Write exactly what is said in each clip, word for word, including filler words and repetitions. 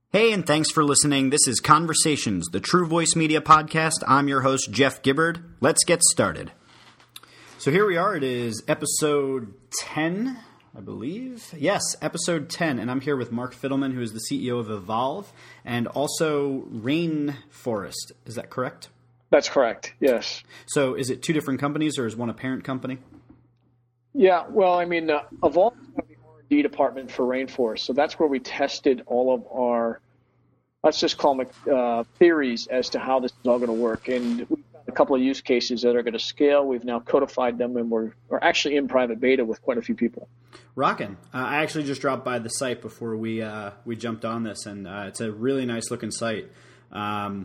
Hey, and thanks for listening. This is Conversations, the True Voice Media podcast. I'm your host, Jeff Gibbard. Let's get started. So here we are. It is episode ten, I believe. Yes, episode ten, and I'm here with Mark Fiddleman, who is the C E O of Evolve, and also Rainforest. Is that correct? That's correct, yes. So is it two different companies, or is one a parent company? Yeah, well, I mean, uh, Evolve is the R and D department for Rainforest, so that's where we tested all of our, let's just call them uh, theories as to how this is all going to work. And we've got a couple of use cases that are going to scale. We've now codified them, and we're, we're actually in private beta with quite a few people. Rockin'. Uh, I actually just dropped by the site before we uh, we jumped on this, and uh, it's a really nice-looking site. Um,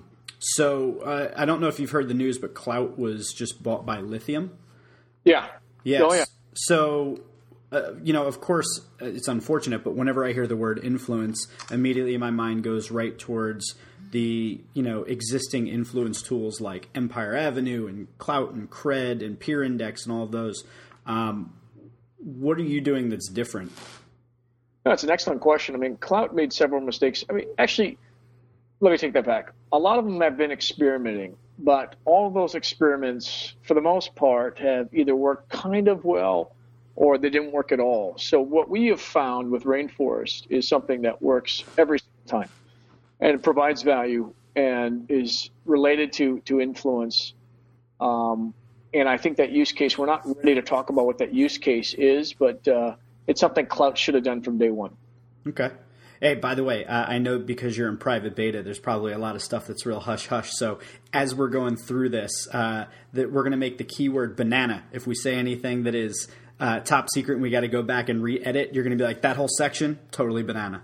so uh, I don't know if you've heard the news, but Klout was just bought by Lithium. Yeah. Yes. Oh, yeah. So, uh, you know, of course, it's unfortunate, but whenever I hear the word influence, immediately my mind goes right towards the, you know, existing influence tools like Empire Avenue and Klout and Cred and Peer Index and all of those. Um, what are you doing that's different? That's an excellent question. I mean, Klout made several mistakes. I mean, actually, let me take that back. A lot of them have been experimenting, but all of those experiments, for the most part, have either worked kind of well or they didn't work at all. So what we have found with Rainforest is something that works every time and provides value and is related to, to influence. Um, and I think that use case, we're not ready to talk about what that use case is, but uh, it's something Klout should have done from day one. Okay. Hey, by the way, uh, I know because you're in private beta, there's probably a lot of stuff that's real hush-hush. So as we're going through this, uh, that we're going to make the keyword banana. If we say anything that is uh, top secret and we got to go back and re-edit, you're going to be like, that whole section, totally banana.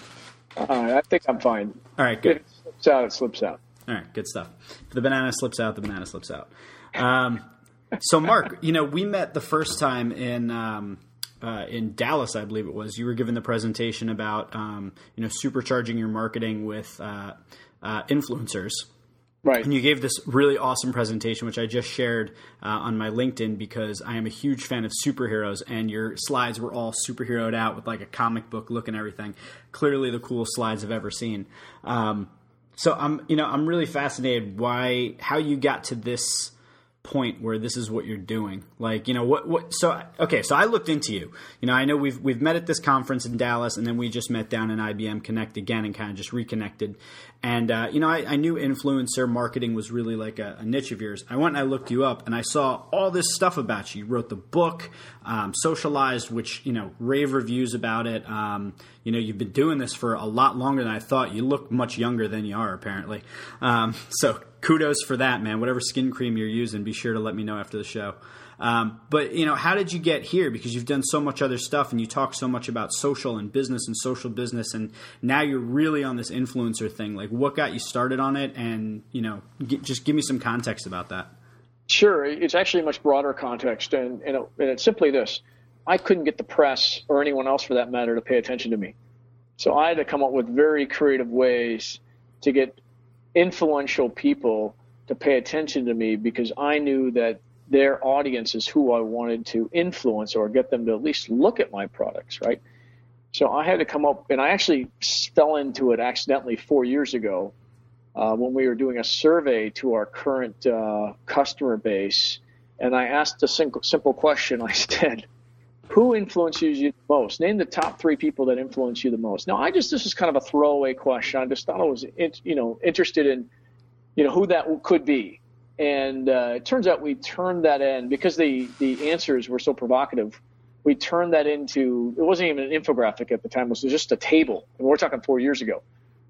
Uh, I think I'm fine. All right, good. If it slips out, it slips out. All right, good stuff. If the banana slips out, the banana slips out. Um, so, Mark, you know, we met the first time in um, – Uh, in Dallas, I believe it was. You were given the presentation about um, you know supercharging your marketing with uh, uh, influencers, right? And you gave this really awesome presentation, which I just shared uh, on my LinkedIn because I am a huge fan of superheroes, and your slides were all superheroed out with like a comic book look and everything. Clearly, the coolest slides I've ever seen. Um, so I'm you know I'm really fascinated why how you got to this point where this is what you're doing. Like, you know, what, what, so, okay. So I looked into you, you know, I know we've, we've met at this conference in Dallas, and then we just met down in I B M Connect again and kind of just reconnected. And, uh, you know, I, I knew influencer marketing was really like a, a niche of yours. I went and I looked you up and I saw all this stuff about you. You wrote the book, um, Socialized, which, you know, rave reviews about it. Um, you know, you've been doing this for a lot longer than I thought. You look much younger than you are, apparently. Um, so kudos for that, man. Whatever skin cream you're using, be sure to let me know after the show. Um, but, you know, how did you get here? Because you've done so much other stuff and you talk so much about social and business and social business, and now you're really on this influencer thing. Like, what got you started on it? And, you know, get, just give me some context about that. Sure. It's actually a much broader context, and, and, it, and it's simply this. I couldn't get the press or anyone else for that matter to pay attention to me. So I had to come up with very creative ways to get influential people to pay attention to me, because I knew that their audience is who I wanted to influence or get them to at least look at my products, right? So I had to come up, and I actually fell into it accidentally four years ago uh, when we were doing a survey to our current uh, customer base, and I asked a simple, simple question. I said, who influences you the most? Name the top three people that influence you the most. Now, I just, this is kind of a throwaway question. I just thought I was, you know, interested in, you know, who that could be. And uh, it turns out we turned that in, because the, the answers were so provocative, we turned that into, it wasn't even an infographic at the time, it was just a table. And we're talking four years ago.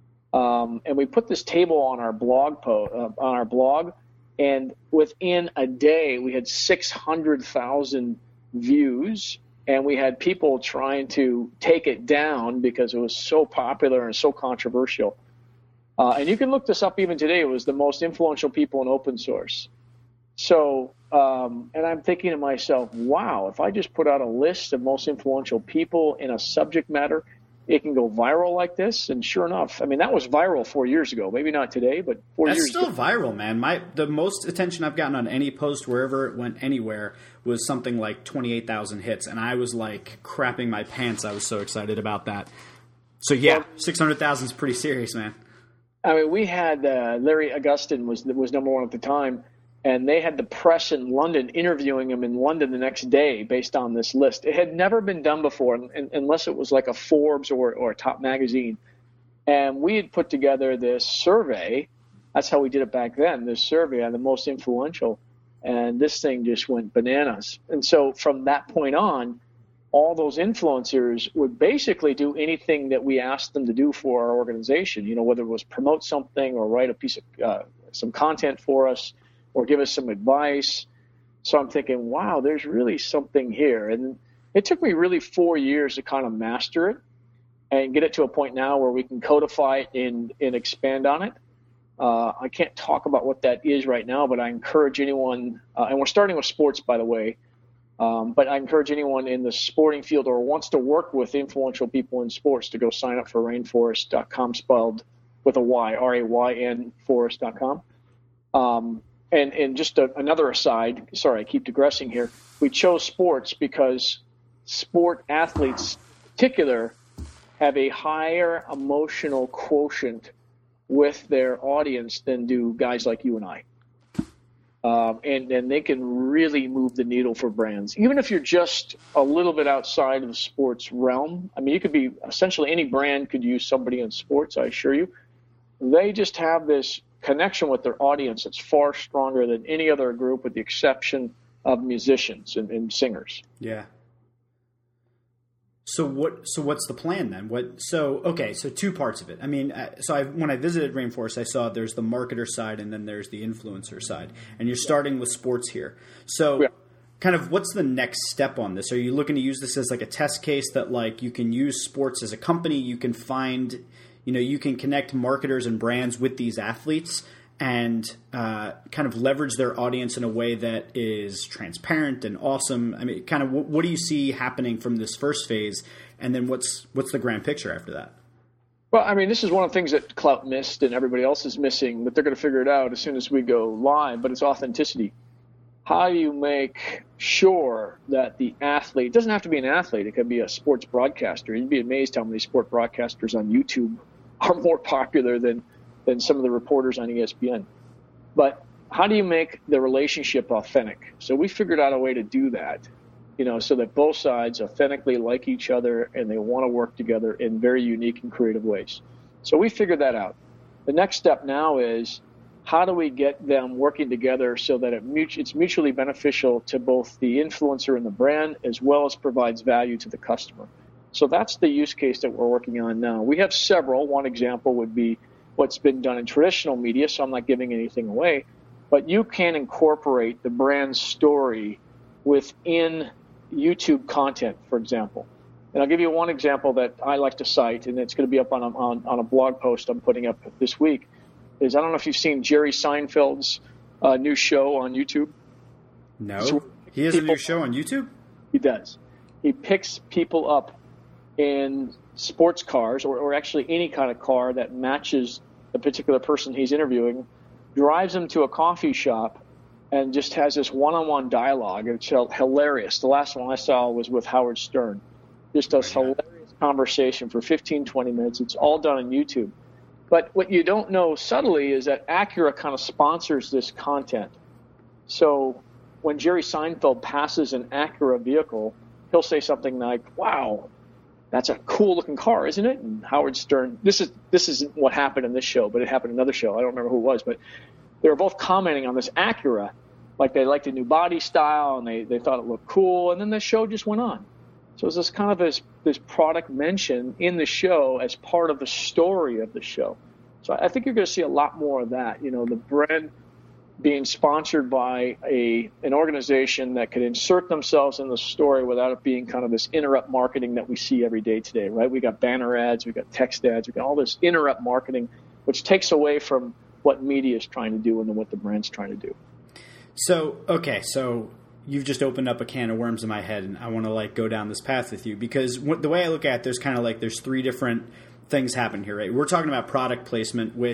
Um, and we put this table on our blog po- uh, on our blog, and within a day we had six hundred thousand views, and we had people trying to take it down because it was so popular and so controversial. Uh, and you can look this up even today. It was the most influential people in open source. So, um, and I'm thinking to myself, wow, if I just put out a list of most influential people in a subject matter, it can go viral like this. And sure enough, I mean, that was viral four years ago. Maybe not today, but four That's years ago. That's still viral, man. My the most attention I've gotten on any post wherever it went anywhere was something like twenty-eight thousand hits. And I was like crapping my pants. I was so excited about that. So yeah, well, six hundred thousand is pretty serious, man. I mean, we had uh, Larry Augustin was was number one at the time, and they had the press in London interviewing him in London the next day based on this list. It had never been done before, unless it was like a Forbes or, or a top magazine. And we had put together this survey. That's how we did it back then, this survey on the most influential. And this thing just went bananas. And so from that point on, all those influencers would basically do anything that we asked them to do for our organization, you know, whether it was promote something or write a piece of uh, some content for us or give us some advice. So I'm thinking, wow, there's really something here. And it took me really four years to kind of master it and get it to a point now where we can codify it and, and expand on it. Uh, I can't talk about what that is right now, but I encourage anyone, uh, and we're starting with sports, by the way, Um, but I encourage anyone in the sporting field or wants to work with influential people in sports to go sign up for rainforest dot com, spelled with a Y, R A Y N, forest dot com. Um, and, and just a, another aside, sorry, I keep digressing here. We chose sports because sport athletes in particular have a higher emotional quotient with their audience than do guys like you and I. Um, and, and they can really move the needle for brands. Even if you're just a little bit outside of the sports realm, I mean, you could be essentially any brand could use somebody in sports, I assure you. They just have this connection with their audience that's far stronger than any other group, with the exception of musicians and, and singers. Yeah. So what? So what's the plan then? What? So okay. So two parts of it. I mean, so I, when I visited Rainforest, I saw there's the marketer side and then there's the influencer side, and you're starting with sports here. So, yeah. Kind of, what's the next step on this? Are you looking to use this as like a test case that like you can use sports as a company? You can find, you know, you can connect marketers and brands with these athletes and uh, kind of leverage their audience in a way that is transparent and awesome. I mean, kind of what, what do you see happening from this first phase, and then what's what's the grand picture after that? Well, I mean, this is one of the things that Klout missed and everybody else is missing, but they're going to figure it out as soon as we go live, but it's authenticity. How do you make sure that the athlete, it doesn't have to be an athlete, it could be a sports broadcaster. You'd be amazed how many sport broadcasters on YouTube are more popular than than some of the reporters on E S P N. But how do you make the relationship authentic? So we figured out a way to do that, you know, so that both sides authentically like each other and they want to work together in very unique and creative ways. So we figured that out. The next step now is how do we get them working together so that it mutu- it's mutually beneficial to both the influencer and the brand, as well as provides value to the customer. So that's the use case that we're working on now. We have several. One example would be what's been done in traditional media, so I'm not giving anything away, but you can incorporate the brand story within YouTube content, for example. And I'll give you one example that I like to cite, and it's going to be up on a, on, on a blog post I'm putting up this week, is I don't know if you've seen Jerry Seinfeld's uh, new show on YouTube. No. So he has people, a new show on YouTube? He does. He picks people up in sports cars, or, or actually any kind of car that matches the particular person he's interviewing, drives them to a coffee shop, and just has this one-on-one dialogue. It's hilarious. The last one I saw was with Howard Stern. Just a hilarious conversation for fifteen, twenty minutes. It's all done on YouTube. But what you don't know subtly is that Acura kind of sponsors this content. So when Jerry Seinfeld passes an Acura vehicle, he'll say something like, wow, that's a cool looking car, isn't it? And Howard Stern, this is this isn't what happened in this show, but it happened in another show. I don't remember who it was, but they were both commenting on this Acura, like they liked the new body style and they, they thought it looked cool, and then the show just went on. So it's this kind of this this product mention in the show as part of the story of the show. So I think you're going to see a lot more of that. You know, the brand being sponsored by a an organization that could insert themselves in the story without it being kind of this interrupt marketing that we see every day today, right? We got banner ads, we got text ads, we got all this interrupt marketing, which takes away from what media is trying to do and what the brand's trying to do. So, okay, so you've just opened up a can of worms in my head, and I want to like go down this path with you, because what, the way I look at it, there's kind of like there's three different things happen here, right? We're talking about product placement, which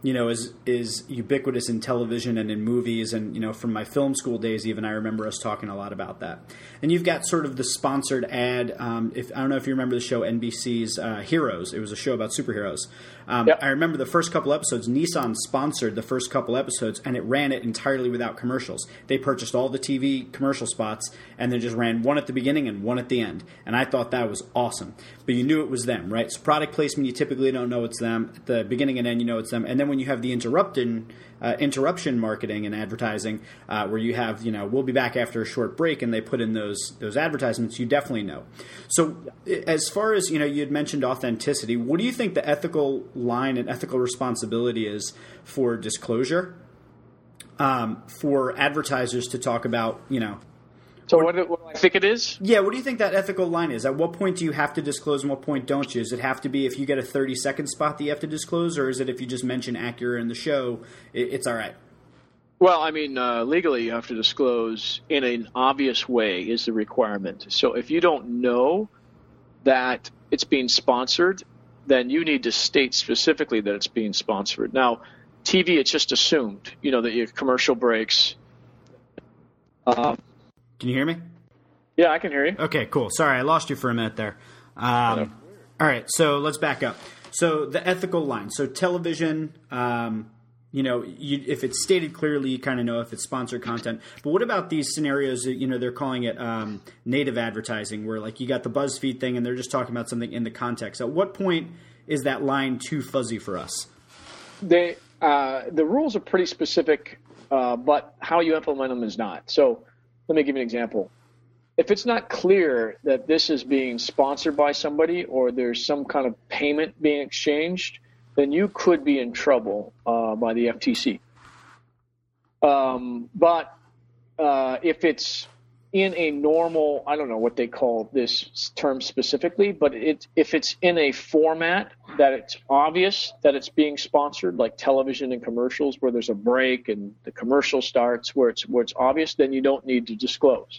you know, is is ubiquitous in television and in movies, and you know, from my film school days, even I remember us talking a lot about that. And you've got sort of the sponsored ad. Um, if I don't know if you remember the show N B C's uh, Heroes. It was a show about superheroes. Um, yep. I remember the first couple episodes. Nissan sponsored the first couple episodes, and it ran it entirely without commercials. They purchased all the T V commercial spots, and then just ran one at the beginning and one at the end. And I thought that was awesome. But you knew it was them, right? So product placement, you typically don't know it's them. At the beginning and end, you know it's them. And then when you have the interruption, uh, interruption marketing and advertising, uh, where you have, you know, we'll be back after a short break, and they put in those those advertisements, you definitely know. So as far as, you know, you had mentioned authenticity, what do you think the ethical line and ethical responsibility is for disclosure, um, for advertisers to talk about, you know, So what do, what do I think it is? yeah, what do you think that ethical line is? At what point do you have to disclose and what point don't you? Does it have to be if you get a thirty-second spot that you have to disclose, or is it if you just mention Acura in the show, it, it's all right? Well, I mean, uh, legally you have to disclose in an obvious way is the requirement. So if you don't know that it's being sponsored, then you need to state specifically that it's being sponsored. Now, T V, it's just assumed, you know, that your commercial breaks. Um, Can you hear me? Yeah, I can hear you. Okay, cool. Sorry, I lost you for a minute there. Um, all right, so let's back up. So the ethical line. So television, um, you know, you, if it's stated clearly, you kind of know if it's sponsored content. But what about these scenarios that, you know, they're calling it um, native advertising, where like you got the BuzzFeed thing and they're just talking about something in the context. At what point is that line too fuzzy for us? They uh, the rules are pretty specific, uh, but how you implement them is not. So let me give you an example. If it's not clear that this is being sponsored by somebody or there's some kind of payment being exchanged, then you could be in trouble uh, by the F T C. Um, but uh, if it's in a normal, I don't know what they call this term specifically, but it, if it's in a format that it's obvious that it's being sponsored, like television and commercials where there's a break and the commercial starts where it's where it's obvious, then you don't need to disclose.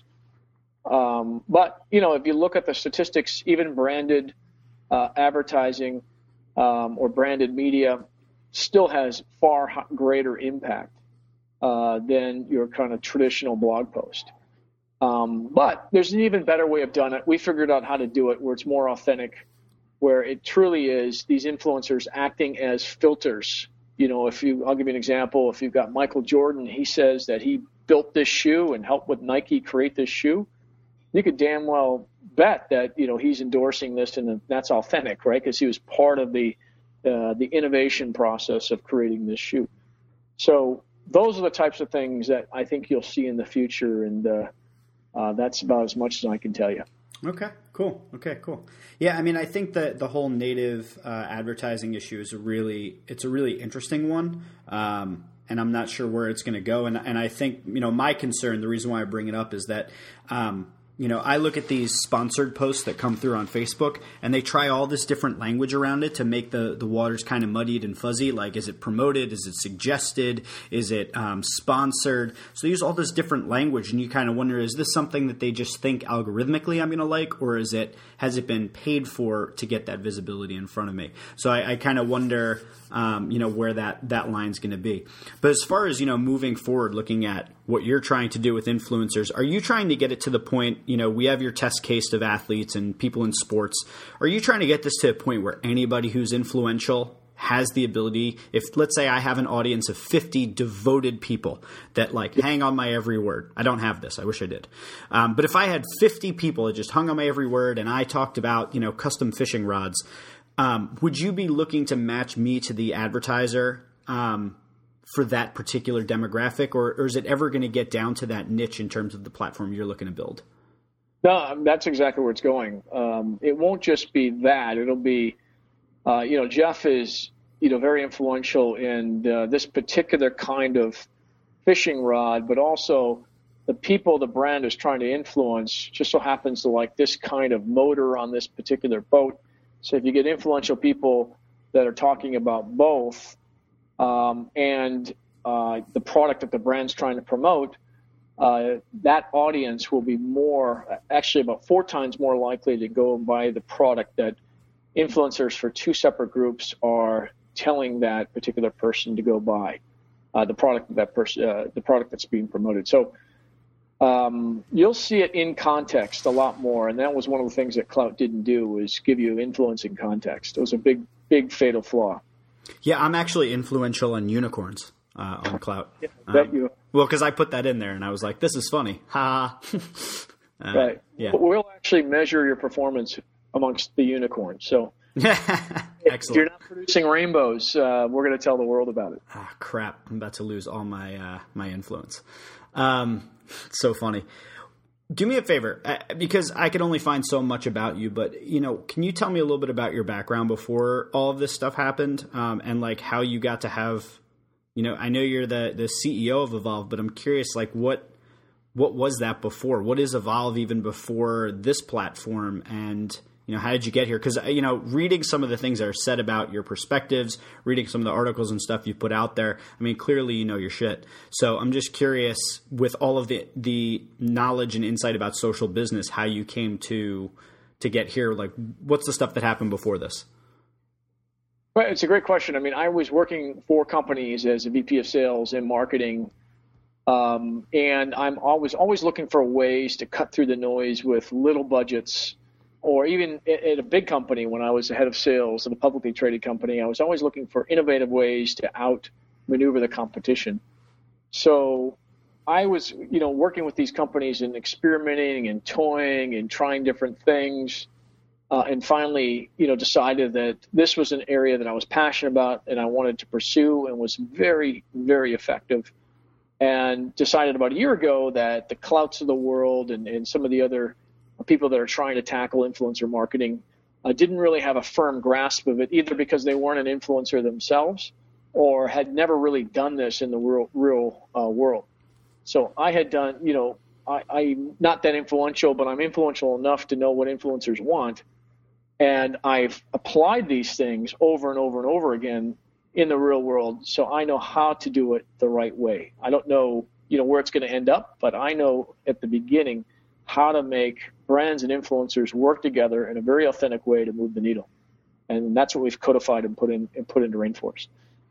Um, but, you know, if you look at the statistics, even branded uh, advertising um, or branded media still has far greater impact uh, than your kind of traditional blog post. Um, but there's an even better way of doing it. We figured out how to do it where it's more authentic, where it truly is these influencers acting as filters. You know, if you, I'll give you an example. If you've got Michael Jordan, he says that he built this shoe and helped with Nike create this shoe. You could damn well bet that, you know, he's endorsing this and that's authentic, right? Because he was part of the uh, the innovation process of creating this shoe. So those are the types of things that I think you'll see in the future, and uh, uh, that's about as much as I can tell you. Okay, cool. Okay, cool. Yeah, I mean, I think that the whole native uh, advertising issue is a really, it's a really interesting one. Um, and I'm not sure where it's going to go. And, and I think, you know, my concern, the reason why I bring it up is that, um, you know, I look at these sponsored posts that come through on Facebook, and they try all this different language around it to make the, the waters kind of muddied and fuzzy. Like, is it promoted? Is it suggested? Is it um, sponsored? So they use all this different language, and you kind of wonder, is this something that they just think algorithmically I'm going to like, or is it has it been paid for to get that visibility in front of me? So I, I kind of wonder, um, you know, where that, that line's going to be. But as far as, you know, moving forward, looking at what you're trying to do with influencers, are you trying to get it to the point, you know, we have your test case of athletes and people in sports. Are you trying to get this to a point where anybody who's influential has the ability, if let's say I have an audience of fifty devoted people that like hang on my every word. I don't have this. I wish I did. Um, but if I had fifty people that just hung on my every word and I talked about, you know, custom fishing rods, um, would you be looking to match me to the advertiser um, for that particular demographic, or, or is it ever going to get down to that niche in terms of the platform you're looking to build? No, that's exactly where it's going. Um, it won't just be that. It'll be, uh, you know, Jeff is, you know, very influential in uh, this particular kind of fishing rod, but also the people the brand is trying to influence just so happens to like this kind of motor on this particular boat. So if you get influential people that are talking about both um, and uh, the product that the brand's trying to promote, Uh, that audience will be more, actually about four times more likely to go and buy the product that influencers for two separate groups are telling that particular person to go buy uh, the product that person, uh, the product that's being promoted. So um, you'll see it in context a lot more, and that was one of the things that Klout didn't do, was give you influence in context. It was a big, big fatal flaw. Yeah, I'm actually influential on unicorns uh, on Klout. Yeah, I bet um, you. Well, because I put that in there, and I was like, "This is funny." Ha. uh, right. Yeah. But we'll actually measure your performance amongst the unicorns. So Excellent. If you're not producing rainbows, uh, we're going to tell the world about it. Ah, crap. I'm about to lose all my uh, my influence. Um, so funny. Do me a favor, uh, because I can only find so much about you, but, you know, can you tell me a little bit about your background before all of this stuff happened, um, and, like, how you got to have, you know, I know you're the, the C E O of Evolve, but I'm curious, like, what what was that before? What is Evolve even before this platform? And, you know, how did you get here? Because, you know, reading some of the things that are said about your perspectives, reading some of the articles and stuff you put out there, I mean, clearly you know your shit. So I'm just curious, with all of the the knowledge and insight about social business, how you came to to get here. Like, what's the stuff that happened before this? Well, it's a great question. I mean, I was working for companies as a V P of sales and marketing, um, and I'm always always looking for ways to cut through the noise with little budgets. Or even at a big company, when I was the head of sales at a publicly traded company, I was always looking for innovative ways to outmaneuver the competition. So I was, you know, working with these companies and experimenting and toying and trying different things, uh, and finally, you know, decided that this was an area that I was passionate about and I wanted to pursue, and was very, very effective. And decided about a year ago that the Klouts of the world and, and some of the other people that are trying to tackle influencer marketing uh, didn't really have a firm grasp of it, either because they weren't an influencer themselves or had never really done this in the real, real uh, world. So I had done, you know, I, I'm not that influential, but I'm influential enough to know what influencers want. And I've applied these things over and over and over again in the real world. So I know how to do it the right way. I don't know, you know, where it's going to end up, but I know at the beginning how to make brands and influencers work together in a very authentic way to move the needle. And that's what we've codified and put in and put into Rainforest.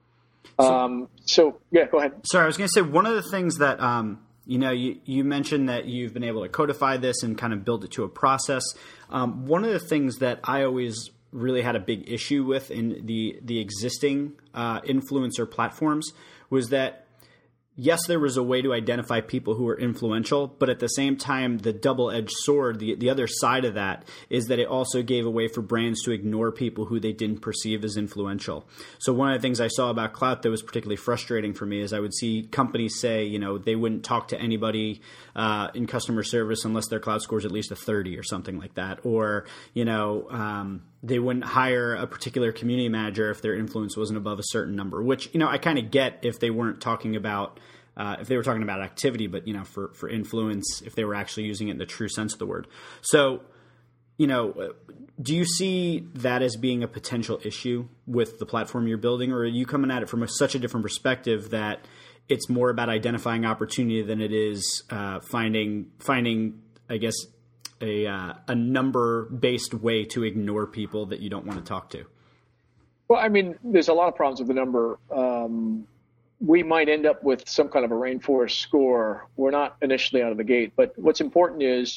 So, um, so yeah, go ahead. Sorry, I was going to say, one of the things that, um, you know, you, you mentioned that you've been able to codify this and kind of build it to a process. Um, one of the things that I always really had a big issue with in the, the existing uh, influencer platforms was that, yes, there was a way to identify people who were influential, but at the same time, the double-edged sword, the the other side of that, is that it also gave a way for brands to ignore people who they didn't perceive as influential. So one of the things I saw about Klout that was particularly frustrating for me is I would see companies say, you know, they wouldn't talk to anybody uh, in customer service unless their Klout score is at least a thirty or something like that. Or, you know, um, they wouldn't hire a particular community manager if their influence wasn't above a certain number, which, you know, I kind of get if they weren't talking about Uh, if they were talking about activity, but, you know, for, for influence, if they were actually using it in the true sense of the word. So, you know, do you see that as being a potential issue with the platform you're building, or are you coming at it from a, such a different perspective that it's more about identifying opportunity than it is uh, finding, finding, I guess, a, uh, a number-based way to ignore people that you don't want to talk to? Well, I mean, there's a lot of problems with the number. Um, we might end up with some kind of a Rainforest score. We're not initially out of the gate, but what's important is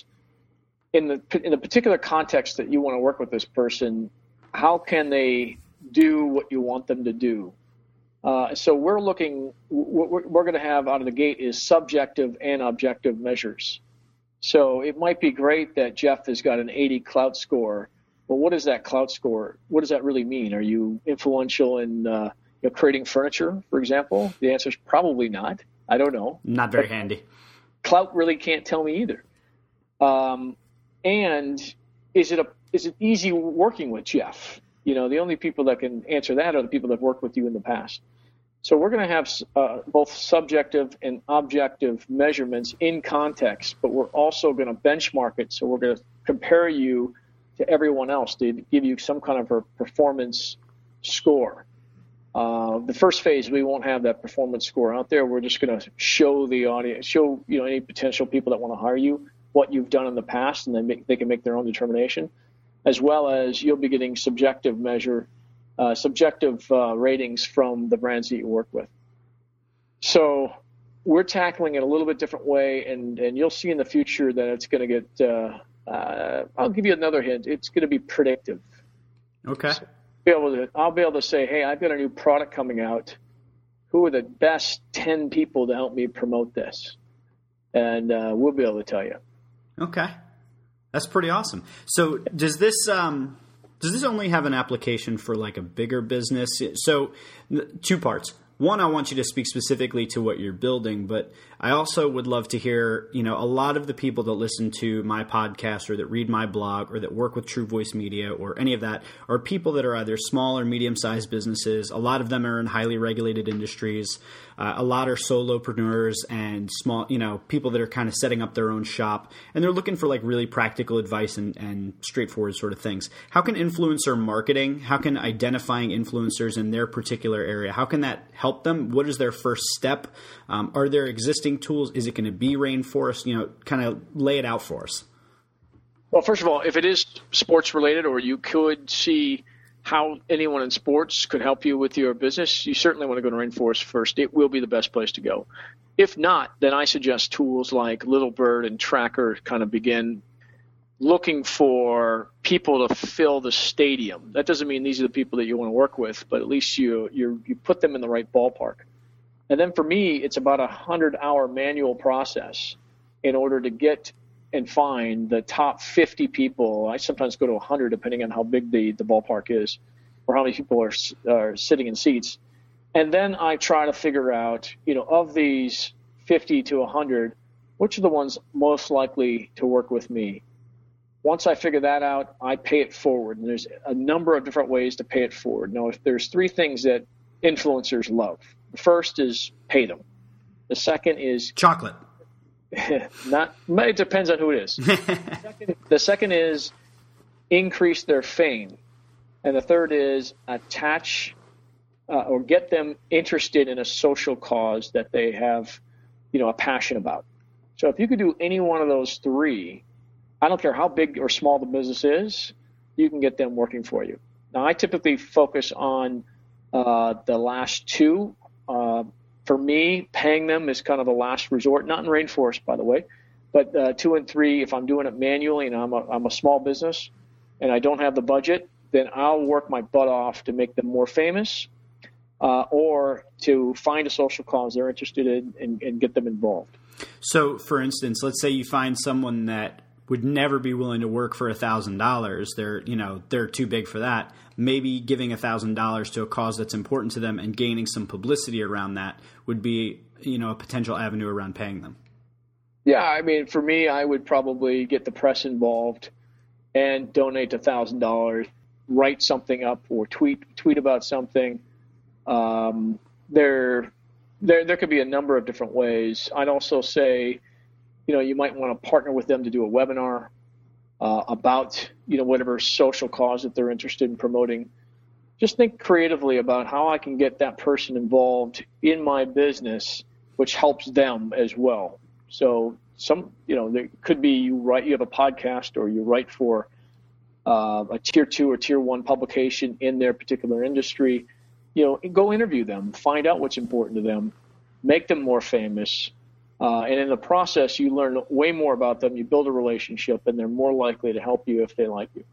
in the in the particular context that you want to work with this person, how can they do what you want them to do? Uh, so we're looking, what we're, we're going to have out of the gate is subjective and objective measures. So it might be great that Jeff has got an eighty Klout score, but what is that Klout score? What does that really mean? Are you influential in uh, you know, creating furniture, for example? The answer is probably not. I don't know. Not very but handy. Klout really can't tell me either. Um, and is it a is it easy working with Jeff? You know, the only people that can answer that are the people that have worked with you in the past. So we're going to have uh, both subjective and objective measurements in context, but we're also going to benchmark it. So we're going to compare you to everyone else to give you some kind of a performance score. Uh, the first phase, we won't have that performance score out there. We're just going to show the audience, show you know any potential people that want to hire you what you've done in the past, and then make, they can make their own determination, as well as you'll be getting subjective measure uh, subjective uh, ratings from the brands that you work with. So we're tackling it a little bit different way, and, and you'll see in the future that it's going to get, uh, uh, I'll give you another hint, it's going to be predictive. Okay. So be able to, I'll be able to say, hey, I've got a new product coming out. Who are the best ten people to help me promote this? And uh, we'll be able to tell you. Okay. That's pretty awesome. So does this um, does this only have an application for like a bigger business? So two parts. One, I want you to speak specifically to what you're building, but I also would love to hear, you know, a lot of the people that listen to my podcast or that read my blog or that work with True Voice Media or any of that are people that are either small or medium-sized businesses. A lot of them are in highly regulated industries. Uh, a lot are solopreneurs and small, you know, people that are kind of setting up their own shop, and they're looking for like really practical advice and, and straightforward sort of things. How can influencer marketing, how can identifying influencers in their particular area, how can that help them? What is their first step? Um, are there existing tools? Is it going to be Rainforest? You know, kind of lay it out for us. Well, first of all, if it is sports related, or you could see how anyone in sports could help you with your business, you certainly want to go to Rainforest first. It will be the best place to go. If not, then I suggest tools like Little Bird and Tracker kind of begin looking for people to fill the stadium. That doesn't mean these are the people that you want to work with, but at least you you you put them in the right ballpark. And then for me, it's about a hundred-hour manual process in order to get and find the top fifty people. I sometimes go to one hundred depending on how big the, the ballpark is or how many people are, are sitting in seats. And then I try to figure out, you know, of these fifty to one hundred, which are the ones most likely to work with me. Once I figure that out, I pay it forward. And there's a number of different ways to pay it forward. Now, if there's three things that influencers love. The first is pay them. The second is chocolate. Not, it depends on who it is. the, second, the second is increase their fame. And the third is attach uh, or get them interested in a social cause that they have, you know, a passion about. So if you could do any one of those three, I don't care how big or small the business is, you can get them working for you. Now, I typically focus on uh, the last two. Uh, for me, paying them is kind of a last resort, not in Rainforest, by the way, but uh, two and three, if I'm doing it manually and I'm a, I'm a small business and I don't have the budget, then I'll work my butt off to make them more famous uh, or to find a social cause they're interested in and, and get them involved. So, for instance, let's say you find someone that would never be willing to work for a thousand dollars. They're, you know, they're too big for that. Maybe giving a thousand dollars to a cause that's important to them and gaining some publicity around that would be, you know, a potential avenue around paying them. Yeah, I mean, for me, I would probably get the press involved and donate a thousand dollars, write something up or tweet tweet about something. Um, there, there, there could be a number of different ways. I'd also say, you know, you might want to partner with them to do a webinar uh, about, you know, whatever social cause that they're interested in promoting. Just think creatively about how I can get that person involved in my business, which helps them as well. So some, you know, there could be you write, you have a podcast or you write for uh, a tier two or tier one publication in their particular industry. You know, go interview them, find out what's important to them, make them more famous. Uh, and in the process, you learn way more about them. You build a relationship, and they're more likely to help you if they like you.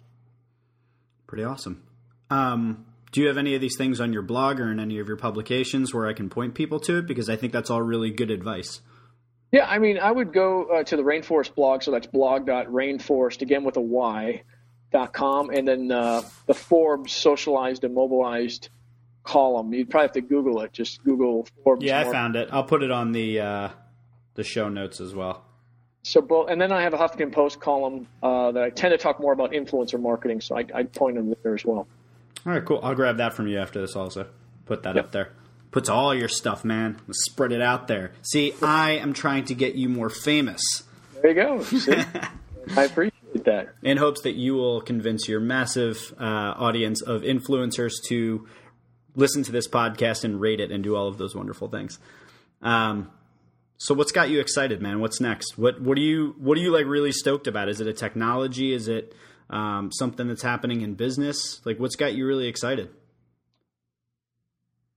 Pretty awesome. Um, do you have any of these things on your blog or in any of your publications where I can point people to it? Because I think that's all really good advice. Yeah, I mean, I would go uh, to the Rainforest blog. So that's blog dot rainforest, again with a Y, dot com. And then uh, the Forbes Socialized and Mobilized column. You'd probably have to Google it. Just Google Forbes. Yeah, I found it. I'll put it on the uh, the show notes as well. So, both, and then I have a Huffington Post column uh, that I tend to talk more about influencer marketing, so I, I'd point them there as well. All right, cool. I'll grab that from you after this also. Put that yep. up there. Puts all your stuff, man. Let's spread it out there. See, I am trying to get you more famous. There you go. See? I appreciate that. In hopes that you will convince your massive uh, audience of influencers to listen to this podcast and rate it and do all of those wonderful things. Um, so what's got you excited, man? What's next? What what are you what are you like really stoked about? Is it a technology? Is it um, something that's happening in business? Like, what's got you really excited?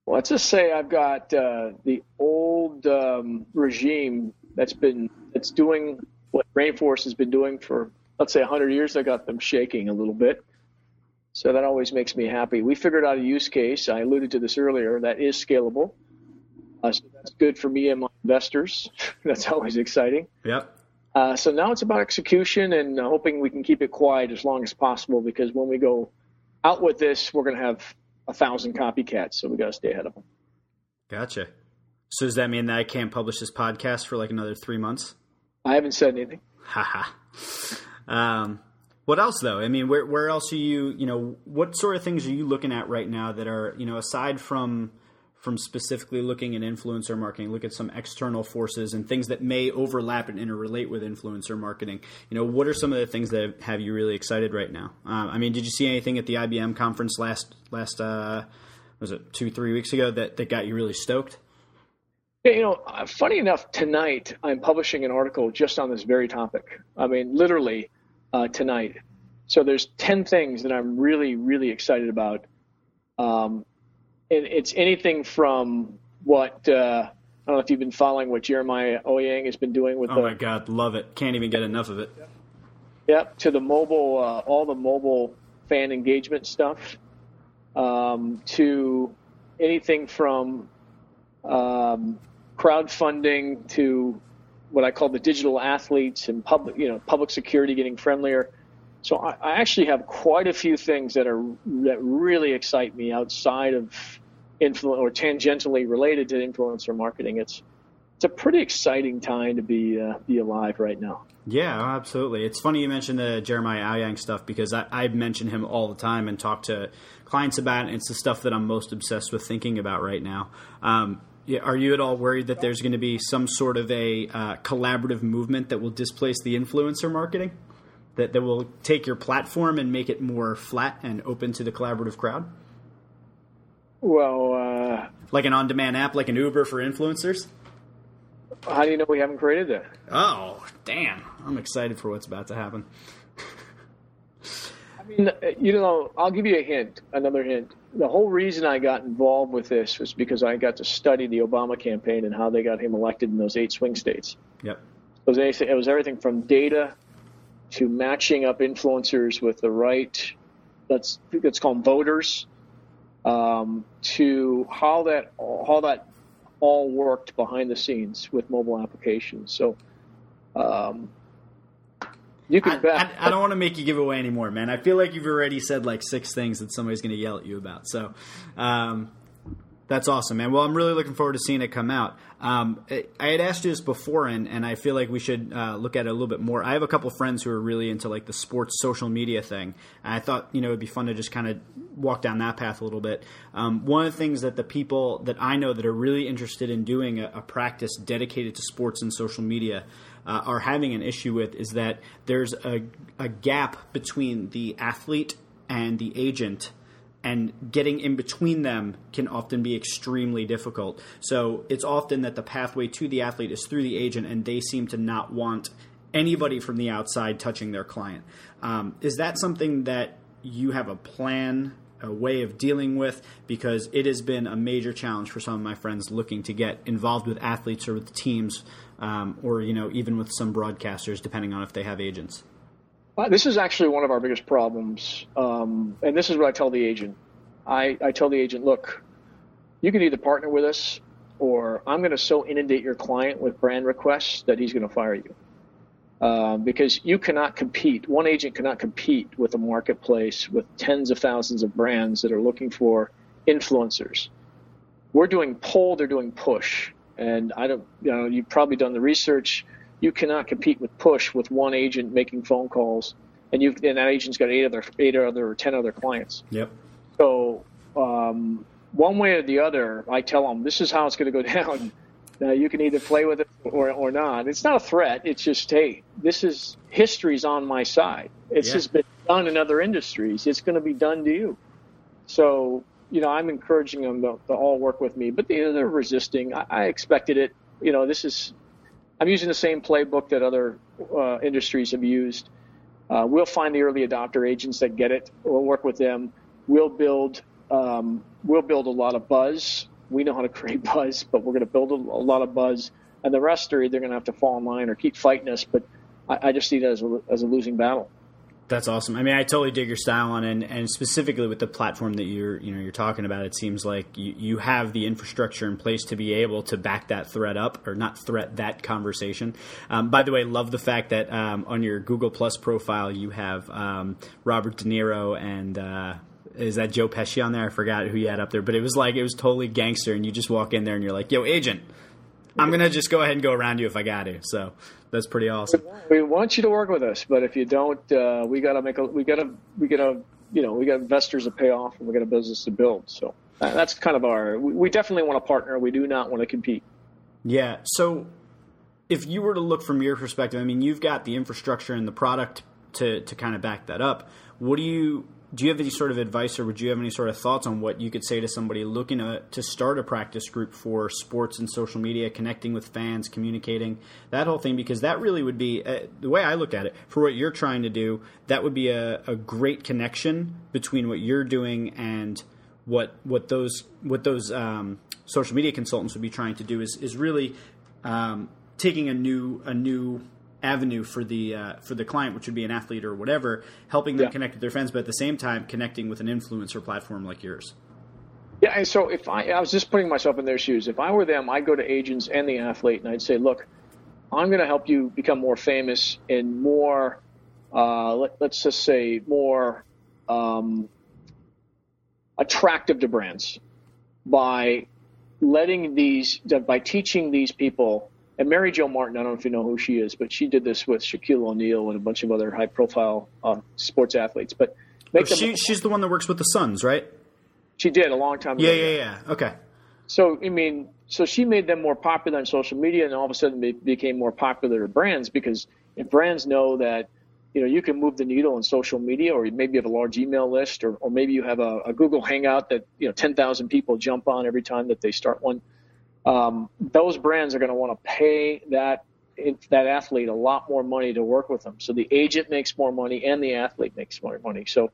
Well, let's just say I've got uh, the old um, regime that's been that's doing what Rainforest has been doing for, let's say, one hundred years. I got them shaking a little bit. So that always makes me happy. We figured out a use case. I alluded to this earlier. That is scalable. Uh, so that's good for me and my investors. That's always exciting. Yep. Uh, so now it's about execution and uh, hoping we can keep it quiet as long as possible, because when we go out with this, we're going to have a thousand copycats. So we got to stay ahead of them. Gotcha. So does that mean that I can't publish this podcast for like another three months? I haven't said anything. Haha. um, what else though? I mean, where where else are you? You know, what sort of things are you looking at right now that are, you know, aside from from specifically looking at influencer marketing, look at some external forces and things that may overlap and interrelate with influencer marketing. You know, what are some of the things that have you really excited right now? Um, I mean, did you see anything at the I B M conference last, last uh, was it two, three weeks ago that, that got you really stoked? Yeah, you know, uh, funny enough, tonight I'm publishing an article just on this very topic. I mean, literally uh, tonight. So there's ten things that I'm really, really excited about. Um, And it's anything from what, uh, I don't know if you've been following what Jeremiah Owyang has been doing with Oh the, my God, love it. Can't even get enough of it. yeah, to the mobile, uh, all the mobile fan engagement stuff, um, to anything from um, crowdfunding to what I call the digital athletes and public, you know, public security getting friendlier. So I, I actually have quite a few things that are that really excite me outside of influ- or tangentially related to influencer marketing. It's it's a pretty exciting time to be uh, be alive right now. Yeah, absolutely. It's funny you mentioned the Jeremiah Owyang stuff, because I, I mention him all the time and talk to clients about it. And it's the stuff that I'm most obsessed with thinking about right now. Um, yeah, are you at all worried that there's going to be some sort of a uh, collaborative movement that will displace the influencer marketing? That, that will take your platform and make it more flat and open to the collaborative crowd? Well, uh, like an on-demand app, like an Uber for influencers? How do you know we haven't created that? Oh, damn. I'm excited for what's about to happen. I mean, you know, I'll give you a hint, another hint. The whole reason I got involved with this was because I got to study the Obama campaign and how they got him elected in those eight swing states. Yep. It was, it was everything from data to matching up influencers with the right, let's let's call them voters, um, to how that how that all worked behind the scenes with mobile applications. So um, you can I, bet. I, I don't want to make you give away anymore, man. I feel like you've already said like six things that somebody's going to yell at you about. So um, that's awesome, man. Well, I'm really looking forward to seeing it come out. Um, I had asked you this before, and, and I feel like we should uh, look at it a little bit more. I have a couple friends who are really into like the sports social media thing, and I thought, you know, it'd be fun to just kind of walk down that path a little bit. Um, one of the things that the people that I know that are really interested in doing a, a practice dedicated to sports and social media uh, are having an issue with is that there's a, a gap between the athlete and the agent. And getting in between them can often be extremely difficult. So it's often that the pathway to the athlete is through the agent, and they seem to not want anybody from the outside touching their client. Um, is that something that you have a plan, a way of dealing with? Because it has been a major challenge for some of my friends looking to get involved with athletes or with teams, um, or you know, even with some broadcasters, depending on if they have agents. This is actually one of our biggest problems, um, and this is what I tell the agent. I, I tell the agent, look, you can either partner with us, or I'm going to so inundate your client with brand requests that he's going to fire you. Um, because you cannot compete. One agent cannot compete with a marketplace with tens of thousands of brands that are looking for influencers. We're doing pull, they're doing push. And I don't, you know, you've probably done the research. You cannot compete with push with one agent making phone calls, and you've and that agent's got eight other, eight other, or ten other clients. Yep. So um, one way or the other, I tell them this is how it's going to go down. Now you can either play with it or or not. It's not a threat. It's just, hey, this is history's on my side. It's yeah. just been done in other industries. It's going to be done to you. So you know, I'm encouraging them to, to all work with me, but you know, they're resisting. I, I expected it. You know, this is. I'm using the same playbook that other uh, industries have used. Uh, we'll find the early adopter agents that get it. We'll work with them. We'll build um, we'll build a lot of buzz We know how to create buzz, but we're going to build a, a lot of buzz. And the rest are either going to have to fall in line or keep fighting us. But I, I just see that as a, as a losing battle. That's awesome. I mean, I totally dig your style on it, and, and specifically with the platform that you're, you know, you're talking about. It seems like you, you have the infrastructure in place to be able to back that thread up, or not threat that conversation. Um, by the way, love the fact that um, on your Google Plus profile you have um, Robert De Niro and uh, is that Joe Pesci on there? I forgot who you had up there, but it was like it was totally gangster, and you just walk in there and you're like, "Yo, agent, I'm gonna just go ahead and go around you if I got to." So that's pretty awesome. We want you to work with us, but if you don't, uh, we gotta make a, we gotta, we gotta, you know, we got investors to pay off, and we got a business to build. So uh, that's kind of our. We, we definitely want to partner. We do not want to compete. Yeah. So if you were to look from your perspective, I mean, you've got the infrastructure and the product to to kind of back that up. What do you? Do you have any sort of advice, or would you have any sort of thoughts on what you could say to somebody looking to, to start a practice group for sports and social media, connecting with fans, communicating, that whole thing? Because that really would be, uh, the way I look at it, for what you're trying to do, that would be a, a great connection between what you're doing and what what those what those um, social media consultants would be trying to do is is really um, taking a new a new avenue for the uh, for the client, which would be an athlete or whatever, helping them yeah. connect with their fans, but at the same time connecting with an influencer platform like yours. Yeah, and so if I, I was just putting myself in their shoes, if I were them, I'd go to agents and the athlete and I'd say, look, I'm going to help you become more famous and more, uh, let, let's just say more um, attractive to brands by letting these, by teaching these people. And Mary Jo Martin, I don't know if you know who she is, but she did this with Shaquille O'Neal and a bunch of other high-profile uh, sports athletes. But make oh, she, them, she's the one that works with the Suns, right? She did a long time ago. Yeah, yeah, yeah. Okay. So, I mean, so she made them more popular on social media, and all of a sudden they became more popular to brands, because if brands know that, you know, you can move the needle on social media, or maybe you have a large email list, or, or maybe you have a, a Google Hangout that, you know, ten thousand people jump on every time that they start one. Um, those brands are going to want to pay that that athlete a lot more money to work with them. So the agent makes more money and the athlete makes more money. So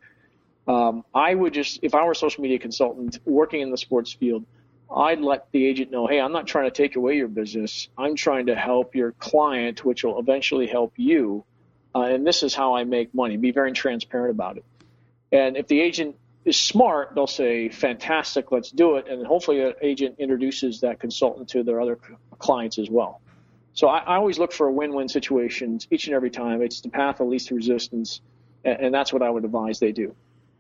um, I would just, if I were a social media consultant working in the sports field, I'd let the agent know, hey, I'm not trying to take away your business. I'm trying to help your client, which will eventually help you. Uh, and this is how I make money. Be very transparent about it. And if the agent is smart, they'll say, fantastic, let's do it. And hopefully an agent introduces that consultant to their other clients as well. So I, I always look for win-win situations each and every time. It's the path of least resistance, and, and that's what I would advise they do.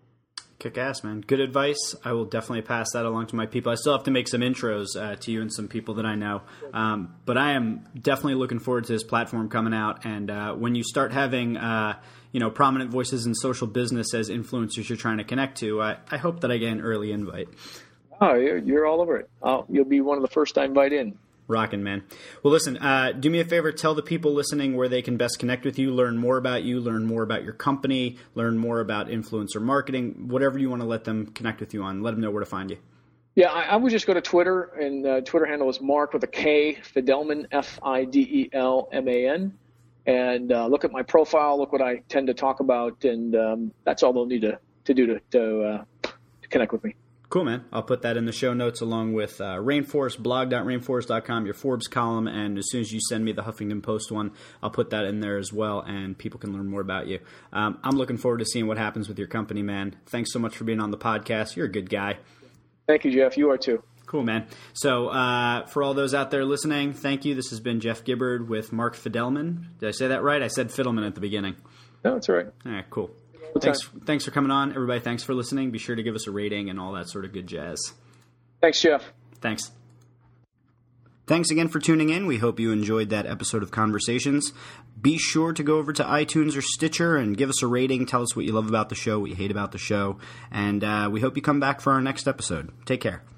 Kick ass, man. Good advice. I will definitely pass that along to my people. I still have to make some intros uh, to you and some people that I know. Um, but I am definitely looking forward to this platform coming out. And uh, when you start having uh, you know, prominent voices in social business as influencers you're trying to connect to, I, I hope that I get an early invite. Oh, you're, you're all over it. Oh, you'll be one of the first I invite in. Rockin', man. Well, listen, uh, do me a favor. Tell the people listening where they can best connect with you, learn more about you, learn more about your company, learn more about influencer marketing, whatever you want to let them connect with you on. Let them know where to find you. Yeah, I, I would just go to Twitter, and uh, Twitter handle is Mark with a K, Fidelman, F I D E L M A N. And uh, look at my profile, look what I tend to talk about, and um, that's all they'll need to, to do to, to, uh, to connect with me. Cool, man. I'll put that in the show notes along with uh, Rainforest, blog dot rainforest dot com, your Forbes column, and as soon as you send me the Huffington Post one, I'll put that in there as well, and people can learn more about you. Um, I'm looking forward to seeing what happens with your company, man. Thanks so much for being on the podcast. You're a good guy. Thank you, Jeff. You are too. Cool, man. So uh, for all those out there listening, thank you. This has been Jeff Gibbard with Mark Fidelman. Did I say that right? I said Fiddleman at the beginning. No, that's all right. All right, cool. Thanks, thanks for coming on, everybody. Thanks for listening. Be sure to give us a rating and all that sort of good jazz. Thanks, Jeff. Thanks. Thanks again for tuning in. We hope you enjoyed that episode of Conversations. Be sure to go over to iTunes or Stitcher and give us a rating. Tell us what you love about the show, what you hate about the show, and uh, we hope you come back for our next episode. Take care.